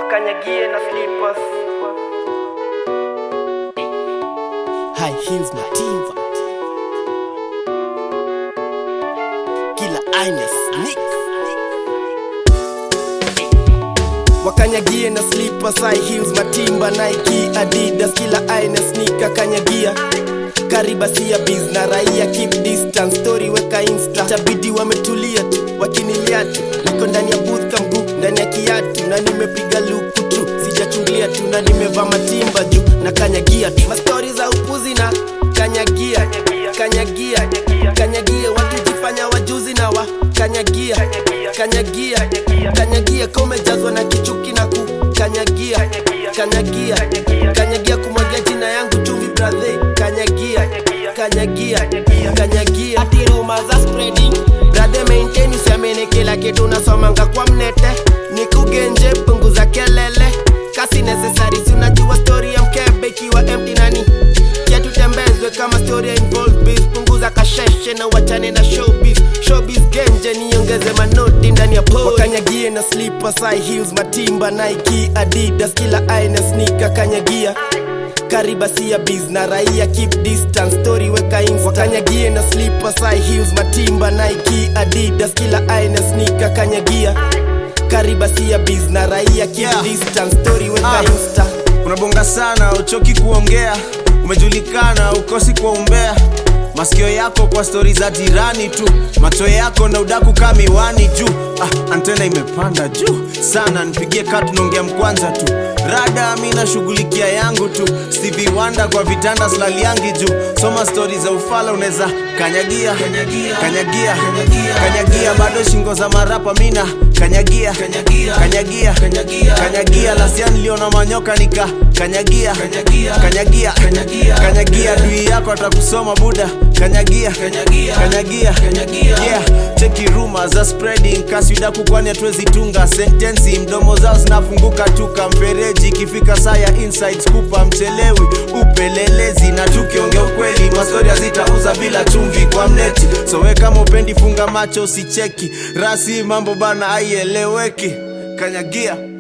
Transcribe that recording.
wakanyagie na slippers. High heels matimba, kila aina sneak. Wakanyagie na slippers, high heels matimba, Nike, Adidas, kila aina sneaker kanyagia. Karibasia biz na raia, keep distance, story weka insta. Chabidi wametulia tu, wakinilia tu. Niko ndani ya booth kamgu, ndani ya kiatu. Na nimepiga luku tu, sijachungulia tu. Na nimevaa matimba juu, na kanyagia tu. Mastori za upuzi na kanyagia. Kanyagia, kanyagia, watu jifanya wajuzi na wa kanyagia. Kanyagia, kanyagia, kome jazwa na kichuki na kukanyagia. Kanyagia, kanyagia, kumwagia jina yangu chumvi brother. Kanyagia, kanyagia, kanyagia. Ati rumors are spreading, brother maintain usiamini kila kitu nasomanga kwa mnete. Nikugenje punguza kelele, kasi necessary si unajua story ya mkebe ikiwa empty nani. Kia tutembezwe kama story ya involved biz. Punguza kasheshe na wachane na showbiz. Showbiz genje niongeze manoti ndani ya pole. Wakanyagie na slippers, high heels matimba, Nike, Adidas, kila aina sneaker kanyagia. Karibasia biz na raia, keep distance, story weka insta. Wakanyagie na slippers, high heels matimba, Nike, Adidas, kila aina sneaker kanyagia. Karibasia biz na raia, keep distance, story weka insta. Unabonga sana, uchoki kuongea, umejulikana, ukosi kwa umbea. Masikio yako kwa story za jirani tu, macho yako na udaku kamiwani juu. Antena imepanda juu sana, nipigie katu nongea mkwanza tu. Rada mina shugulikia yangu tu, Stevie Wonder kwa vitanda slali yangi juu. Soma story za ufala uneza kanyagia. Kanyagia, kanyagia, bado shingo za marapa mina kanyagia. Kanyagia, kanyagia, lasiani liona manyoka nika kanyagia. Kanyagia, kanyagia, dui yako atakusoma buda. Kanyagia, kanyagia, yeah. Cheki rumors are spreading, kasi udaku kwani hatuwezi tunga sentensi. Mdomo zao zinafunguka tuka mfereji, ikifika saa ya insights kupa mchelewi upelelezi. Na tukiongea ukweli, mastori hazitauza bila chumvi kwa mneti. So we kama upendi funga macho usicheki, rasi mambo bana aieleweki. Kanyagia.